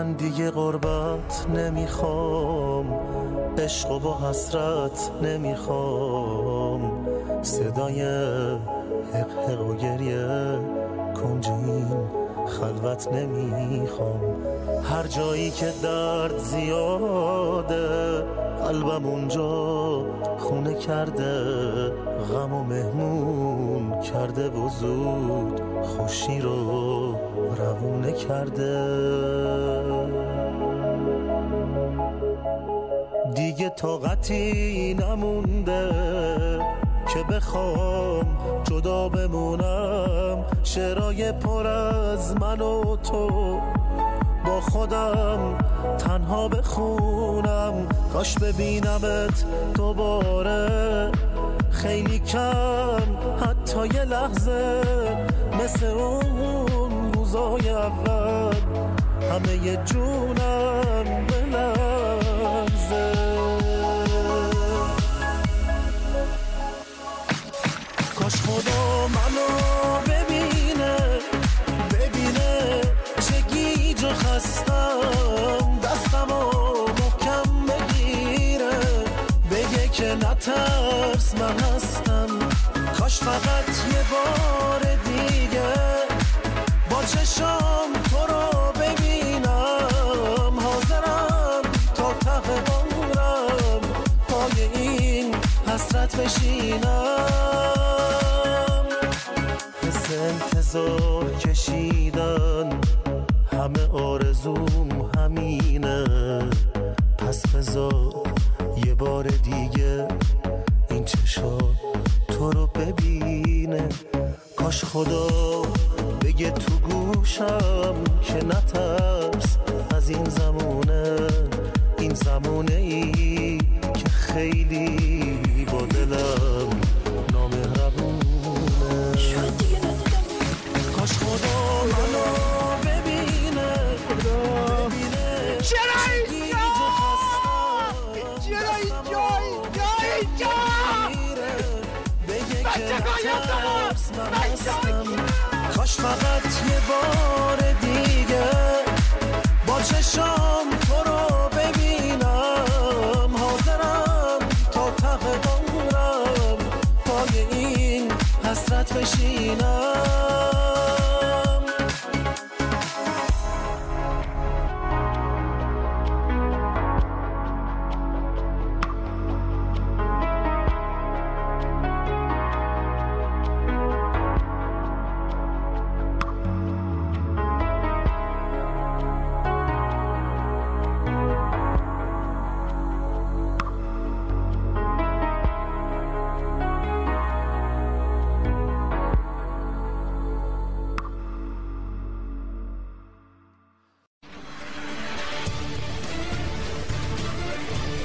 من دیگه غربت نمیخوام، عشق و با حسرت نمیخوام، صدای حق حق و گریه کنج این خلوت نمیخوام. هر جایی که درد زیاده قلبم اونجا خونه کرده، غم و مهمون کرده و زود خوشی رو روونه کرده. دیگه طاقتی نمونده که بخوام جدا بمونم، شعرهای پر از من و تو با خودم تنها بخونم. کاش ببینمت دوباره خیلی کم، حتی یه لحظه، مثل اون روزای اول همه ی جونم بلرزه. کاش خدا منو ببینه چه گیج و خستم، دستمو محکم بگیره بگه که نترس من هستم. کاش فقط یه بار دیگه با چشام تو رو ببینم، حاضرم تا ته عمرم پای این حسرت بشینم. حس انتظار کشیدن همه آرزوم همینه، پس بذار یه بار دیگه این چشا تو رو ببینه. کاش خدا بگه تو گوشم که نترس از این زمونه، این زمونه ای که خیلی با دلم نامهربونه. کاش خدا منو ببینه چرا اینجا بگه که نترس من هستم. کاش فقط یه بار دیگه با چشام تو رو ببینم، حاضرم تا ته عمرم پای این حسرت بشینم.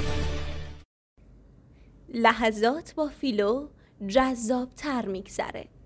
لحظات با فیلو جذاب‌تر میگذره.